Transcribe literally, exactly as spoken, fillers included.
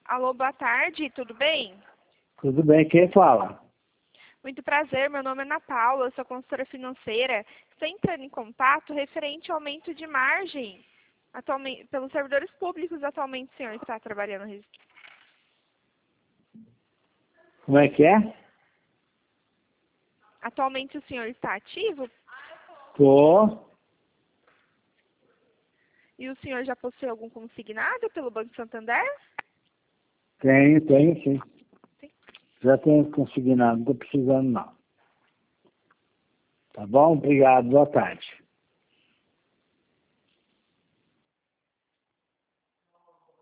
Alô, boa tarde, tudo bem? Tudo bem, quem fala? Muito prazer, meu nome é Ana Paula, eu sou consultora financeira. Estou entrando em contato referente ao aumento de margem atualmente, pelos servidores públicos. Atualmente o senhor está trabalhando. Como é que é? Atualmente o senhor está ativo? Tô. E o senhor já possui algum consignado pelo Banco Santander? Tenho, tenho sim. Sim. Já tenho consignado, não estou precisando não. Tá bom? Obrigado, boa tarde.